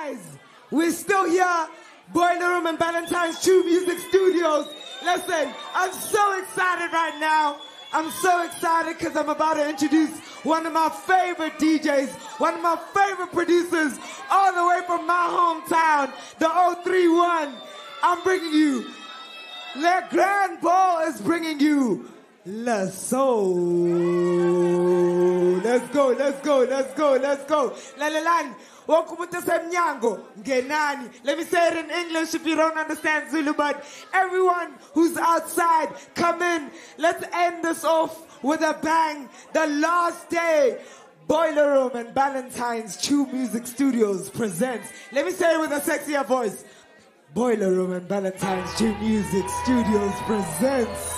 guys, we're still here, Boiler Room and Valentine's True Music Studios. Listen, I'm so excited right now. I'm so excited because I'm about to introduce one of my favorite DJs, one of my favorite producers, all the way from my hometown, the 031. I'm bringing you, Le Grand Paul is bringing you La Soul. Let's go, let's go, let's go, let's go. Lalalan, wakumuta semnyango, ngenani. Let me say it in English if you don't understand Zulu, but everyone who's outside, come in. Let's end this off with a bang. The last day, Boiler Room and Valentine's True Music Studios presents. Let me say it with a sexier voice. Boiler Room and Valentine's True Music Studios presents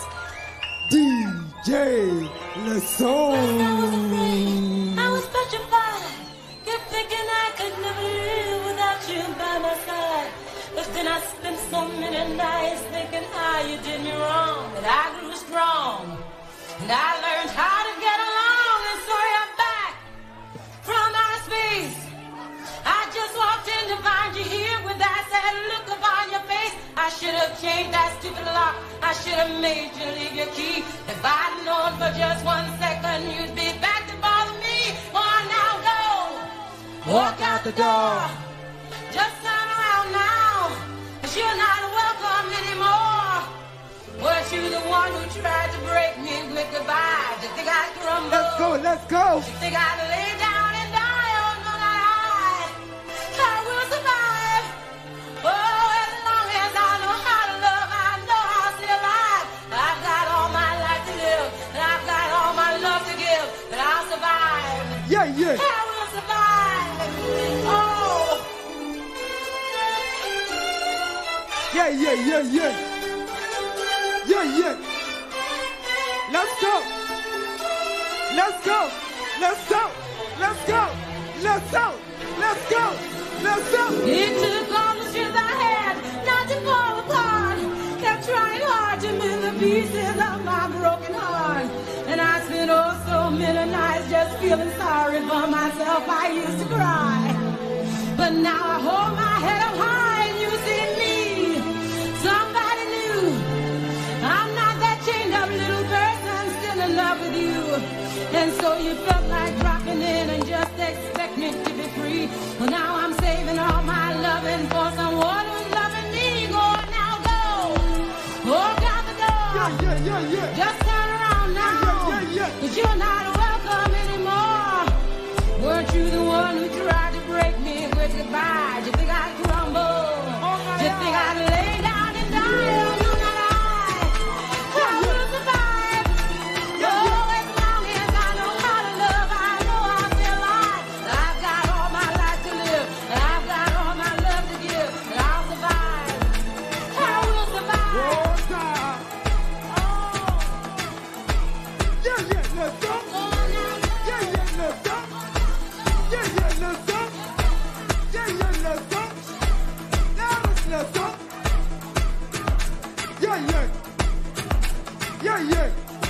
DJ La Soul. I was petrified, kept thinking I could never live without you by my side. But then I spent so many nights thinking how you did me wrong. But I grew strong, and I learned how to get along. And so you're back from outer space. I just walked in to find you here with that sad look upon your face. I should have changed that stupid lock. I should have made you leave your key. If I'd known for just 1 second you'd be back to bother me. Oh, now go. Walk out the door. Just turn around now. 'Cause you're not welcome anymore. Weren't you the one who tried to break me with goodbyes? You think I'd crumble? Let's go, let's go. You think I'd lay down and die? Oh, no, not I will survive. Oh, as long as I know how to love, I know I'll stay alive. I've got all my life to live, and I've got all my love to give, but I'll survive. Yeah, yeah. I will survive. Oh. Yeah, yeah, yeah, yeah. Yeah, yeah. Let's go. Let's go. Let's go. Let's go. Let's go. Let's go. Let's go. It took all the strength I had not to fall apart. Kept trying hard to mend the pieces of my broken heart. And I spent oh so many nights just feeling sorry for myself. I used to cry. But now I hold my head up high and you see me. Somebody new. I'm not that chained up little person still in love with you. And so you felt like dropping in and just expect me to be free. Well, now I'm saving all my loving for someone who's loving me. Go on now, go. Walk out the door. Yeah, yeah, yeah, yeah. Just turn around now. Yeah, yeah, yeah. 'Cause you're not welcome anymore. Weren't you the one who tried to break me with goodbye? Do you think I'd crumble? Do you think I'd lay down and die? Oh, no, not I will survive. Oh, as long as I know how to love, I know I'll stay alive. I've got all my life to live, and I've got all my love to give, and I'll survive. I will survive. One time. Oh, Yeah, yeah, let's go. oh, now. Yeah, yeah, let's go. Yeah, yeah, let's go. Yeah, yeah, let's go. Now let's go. Yeah, yeah. Yeah, yeah.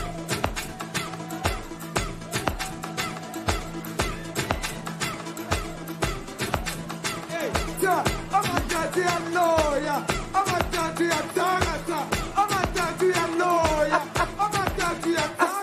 Hey, I'm a daddy, I'm lawyer. I'm a daddy, I'm target. I'm a daddy, I'm lawyer. I'm a daddy, I'm target.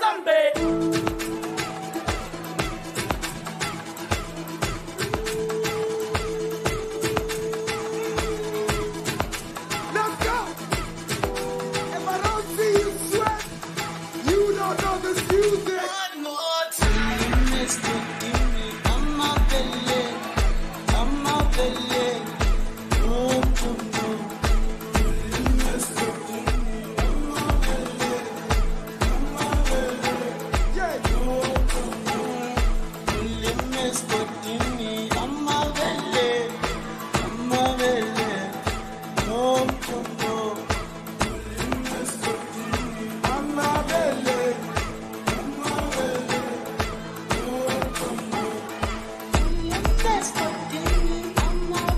Let's go. If I don't see you sweat, you don't know this music. One more time, Mr. Gimme, I'm a belly, I'm a belly. Oh, oh, oh. Mr. Gimme, I'm a belly, I'm a belly. Yeah. Oh, oh, oh. Mr. Gimme, I'm a belly, I'm a belly. Oh, oh, oh. Mr. Gimme, I'm a belly. I'm a belly. Oh, oh, oh. Mr. Gimme, I'm a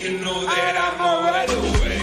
You know that I'm already away.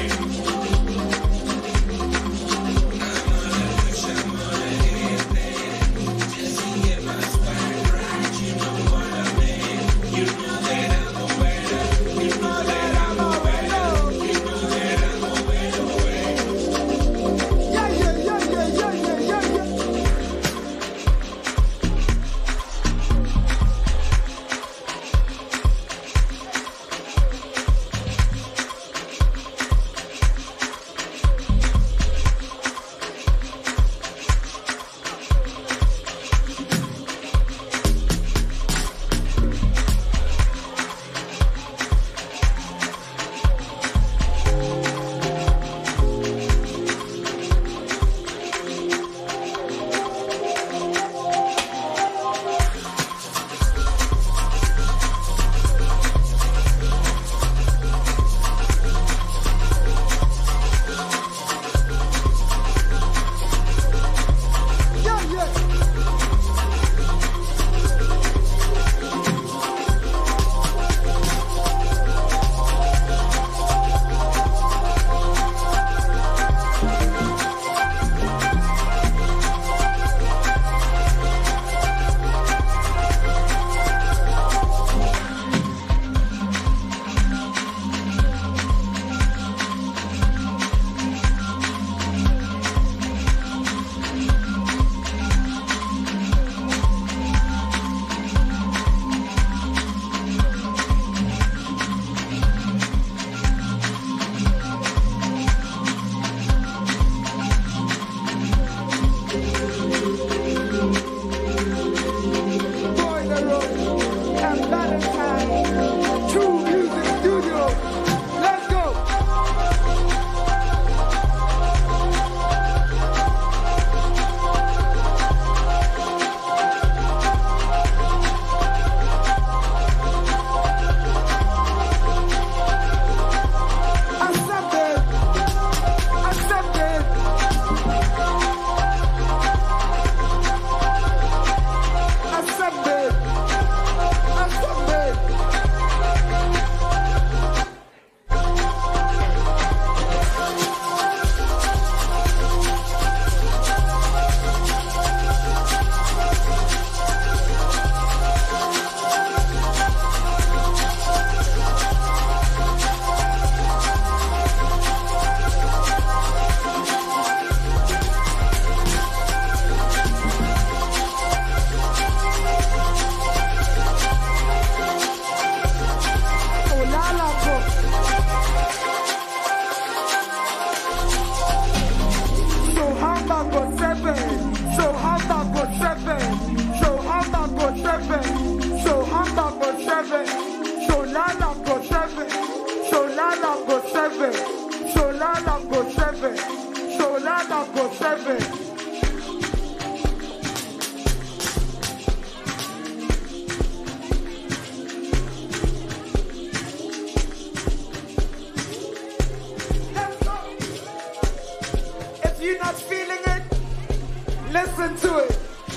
Listen to it.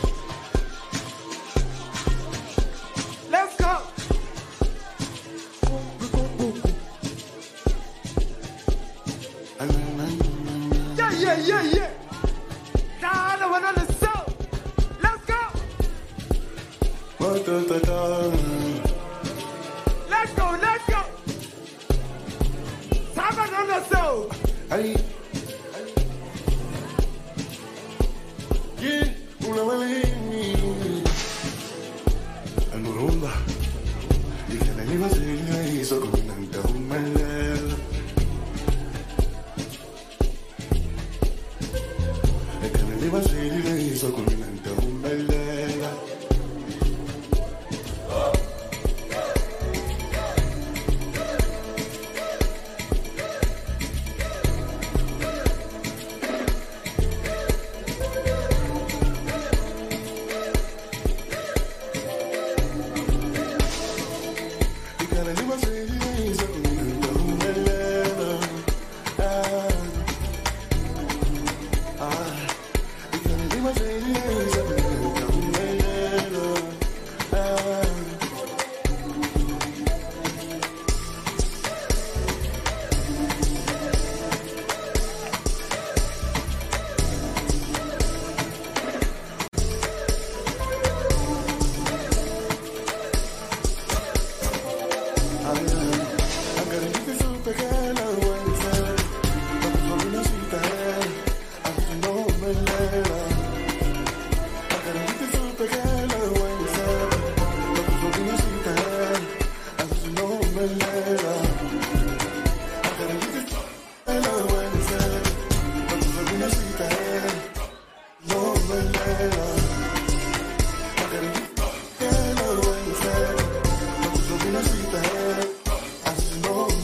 Let's go. Yeah. Now I want on the soul. Let's go. Let's go. Someone on the soul. Hey. Una baleni Anurumba Dikana ni vasili Iso kuminanta umalela Dikana ni vasili Iso kuminanta umalela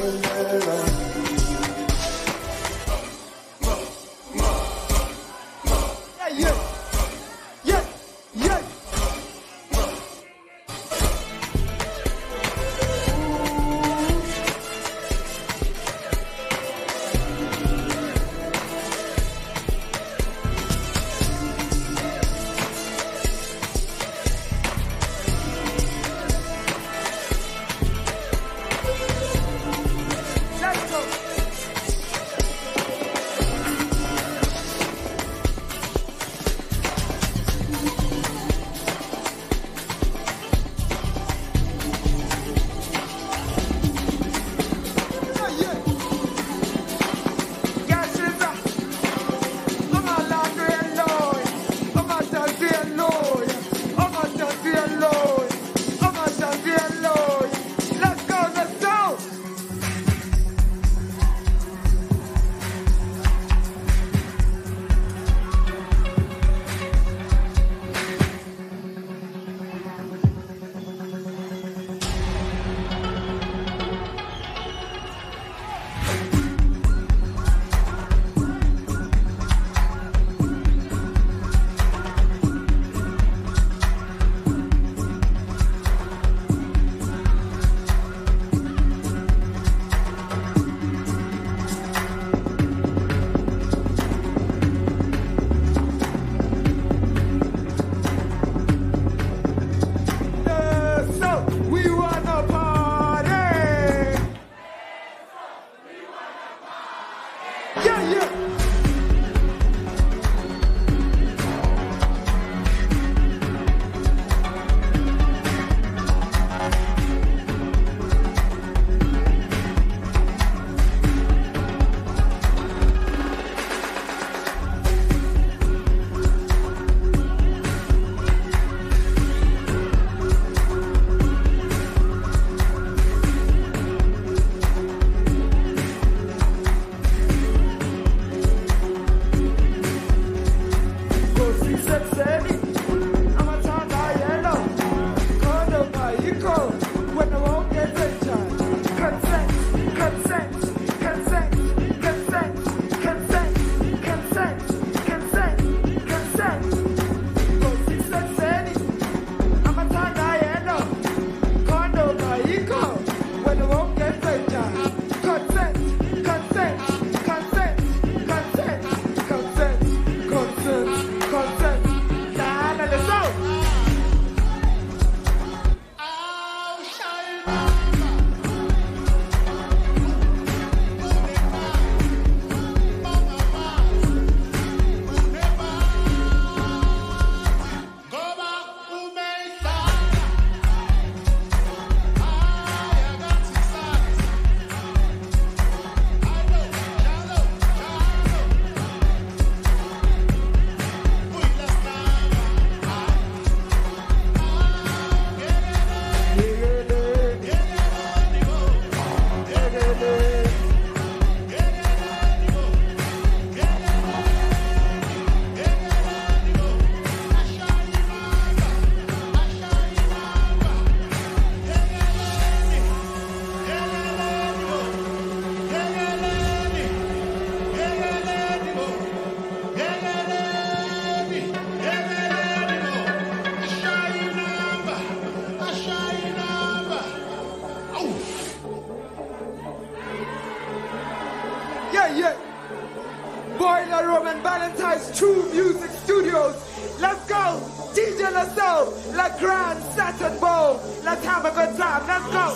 Boiler Room and Valentine's True Music Studios. Let's go. DJ Lasso, La Grand Saturn Bowl. Let's have a good time. Let's go.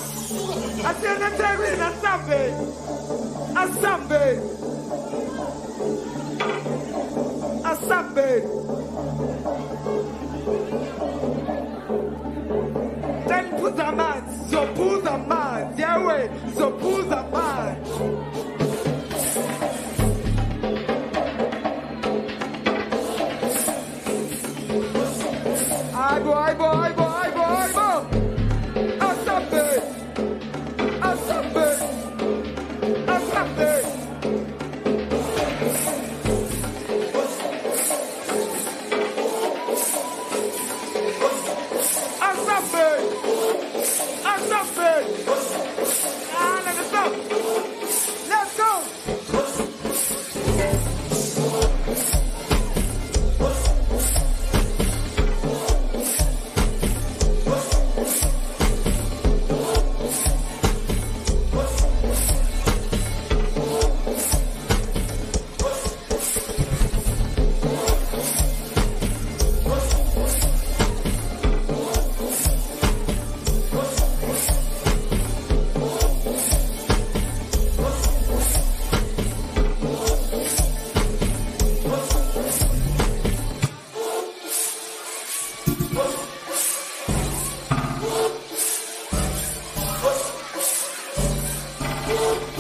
I see the table in a Sambe. A Sambe. A Sambe. Then put a man. So put a man. Yeah, way. So put a man. Boy, boy, boy, boy, boy. Asambe. Asambe. Asambe.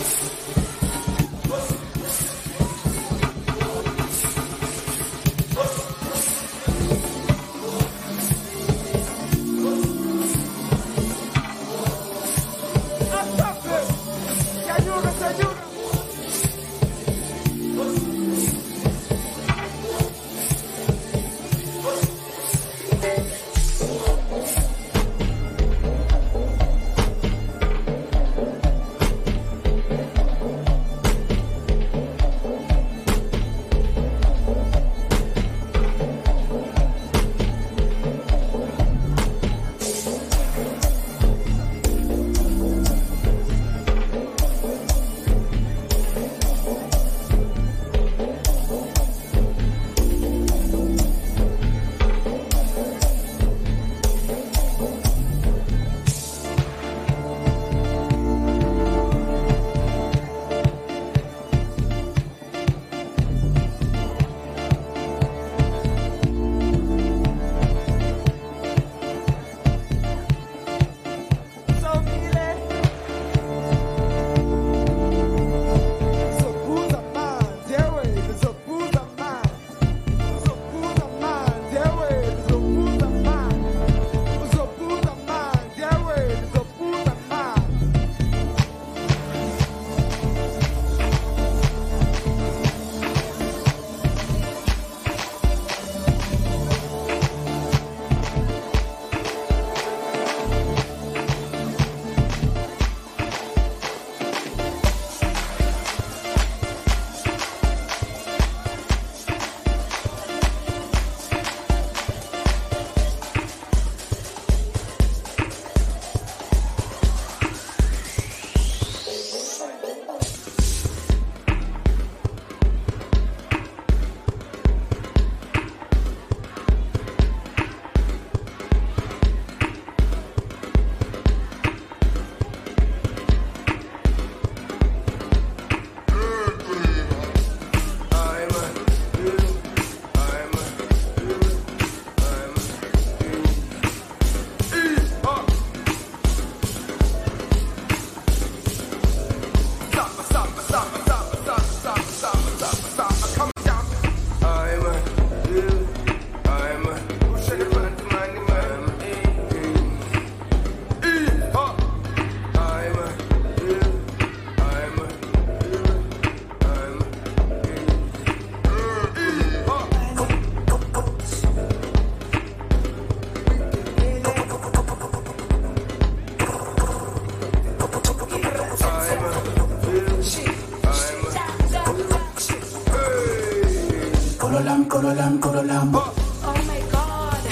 Korolam. Oh my God.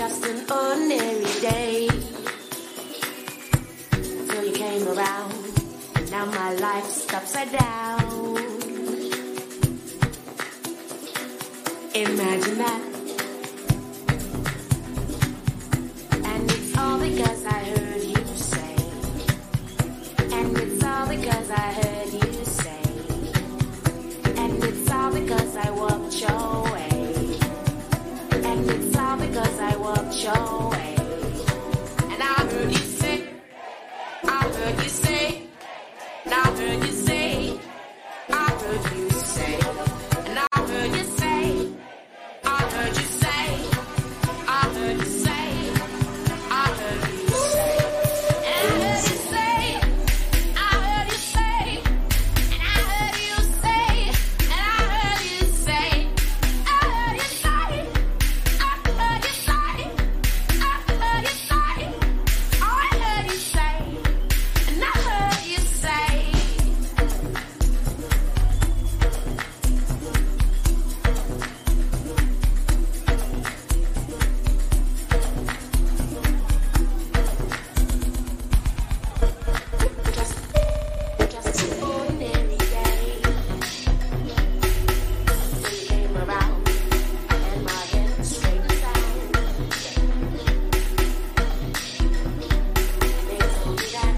just an ordinary day. Till you came around, and now my life's upside down. Imagine that. And it's all because I heard you say. And it's all because I heard you say. And it's all because I walked your way. And it's all because I walked your way. And I heard you say, I heard you say, and I heard you say, I heard you say, and I heard you say, I heard you say, I heard you say, I heard you say, and I heard you say, I heard you say, and I heard you say, and I heard you say, I heard you say, I heard you say, I heard you say, oh, I heard you say, and I heard you say. Just an ordinary day. You came around and my head straightened down. They told me that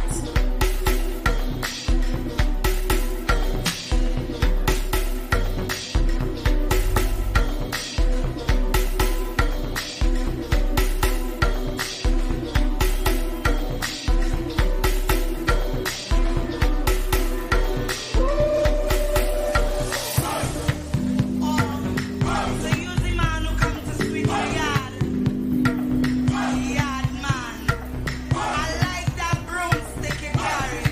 So you the man who come to sweep my yard. Yard man. I like that broomstick you carry.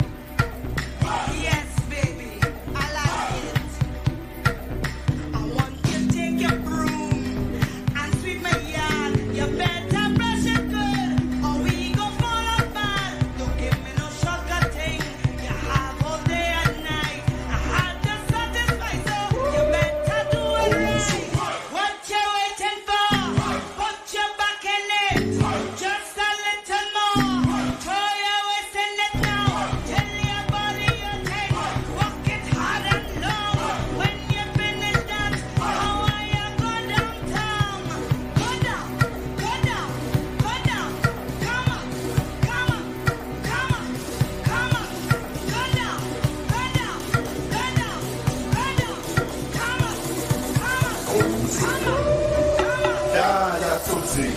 Yes, baby. I like it. I want you to take your broom and sweep my yard. You better brush it good or we gon' fall apart. Don't give me no shortcut thing. You have all day and night. I have to satisfy, so you better do it right. What you waiting for? Put your back in it. Just a little more. Throw your waist in it now. Tell your body you take. Walk it hard and long. When you finish that, how are you go downtown? Go down, go down, go down. Come on, come on, come on, come on. Go down, go down, go down, go down. Come on, come on, come on. Yeah, yeah, Tootsie.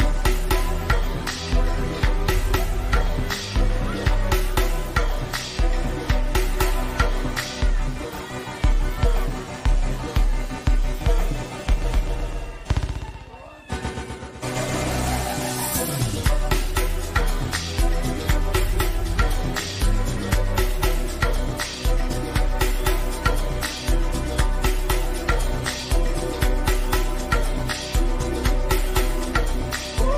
Ooh.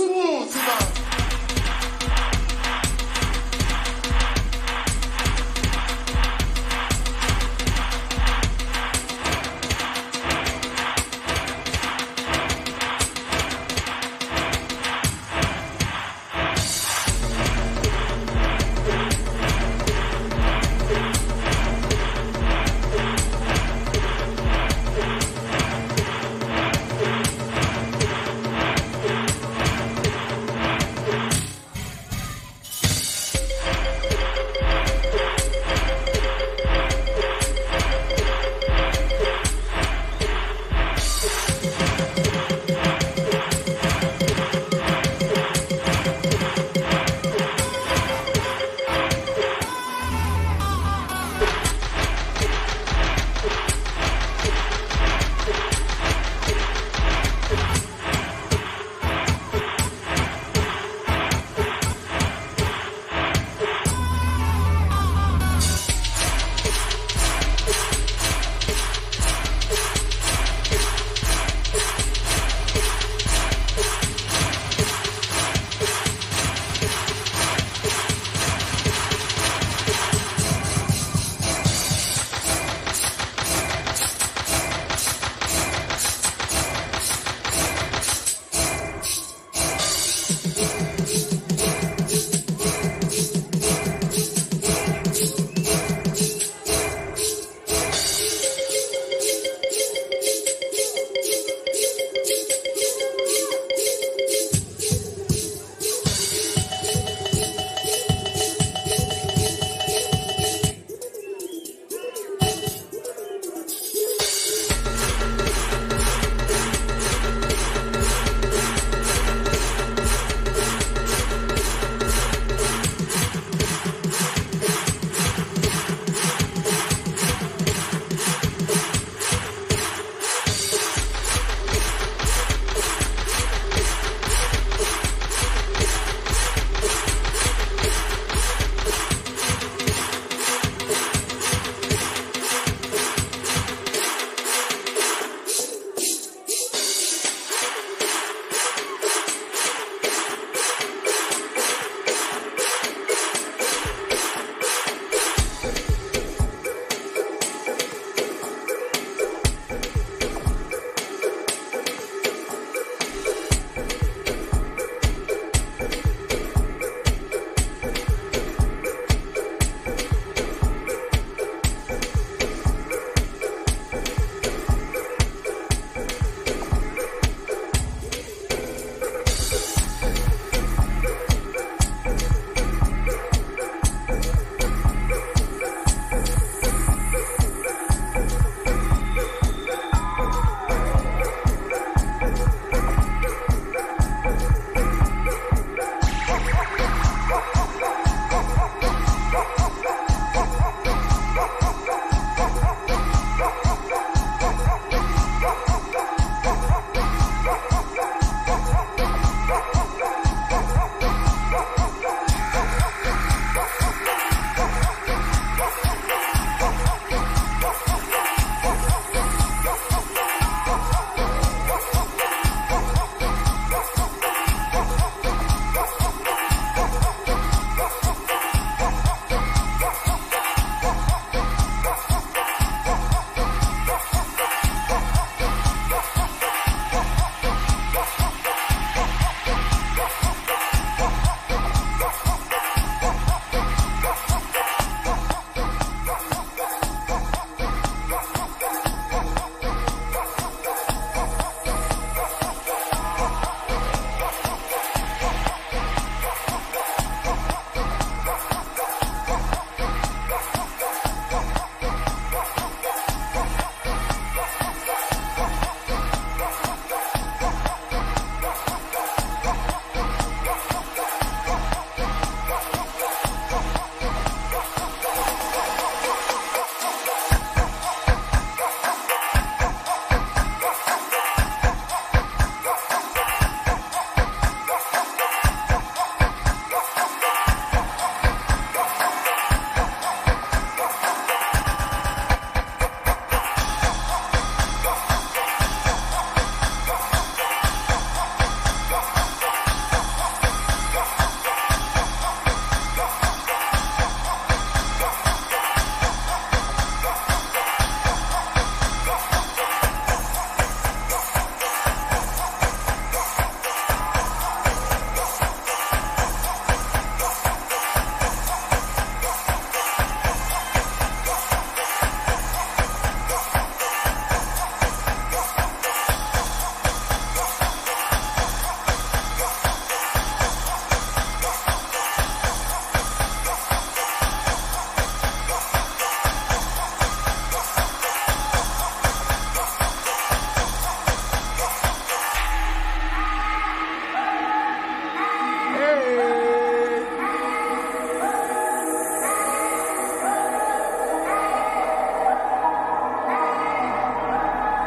su musica.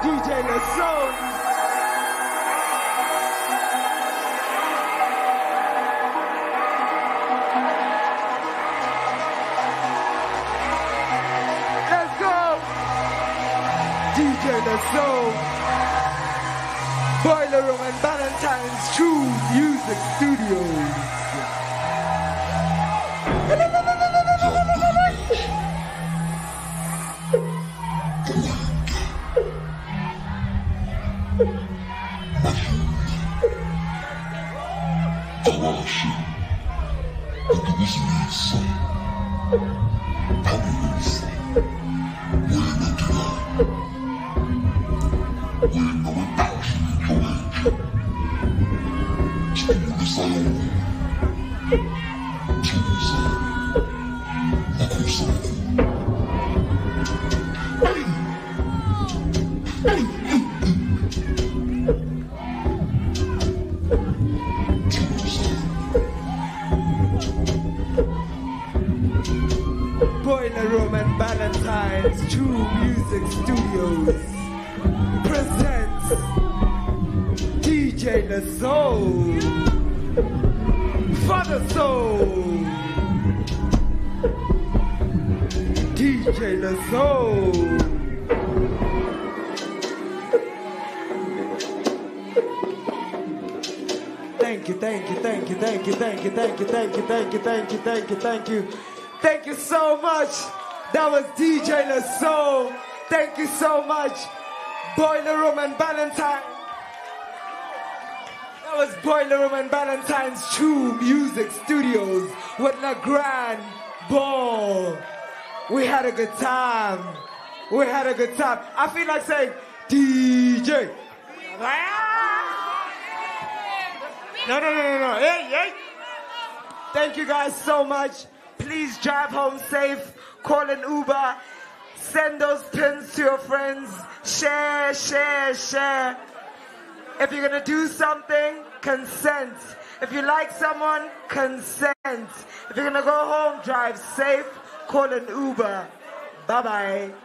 DJ LaSoul. Let's go. DJ LaSoul. Boiler Room and Valentine's True Music Studios. Boiler Room and Valentine's True Music Studios presents DJ LaSoul for the soul. DJ LaSoul. Thank you, thank you, thank you, thank you, thank you, thank you, thank you, thank you, thank you, thank you, thank you. Thank you so much. That was DJ LaSoul. Thank you so much. Boiler Room and Valentine. That was Boiler Room and Valentine's True Music Studios with La Grand Ball. We had a good time. We had a good time. I feel like saying DJ. No. Hey, hey. Thank you guys so much. Please drive home safe. Call an Uber. Send those pins to your friends. Share, share, share. If you're going to do something, consent. If you like someone, consent. If you're going to go home, drive safe. Call an Uber. Bye-bye.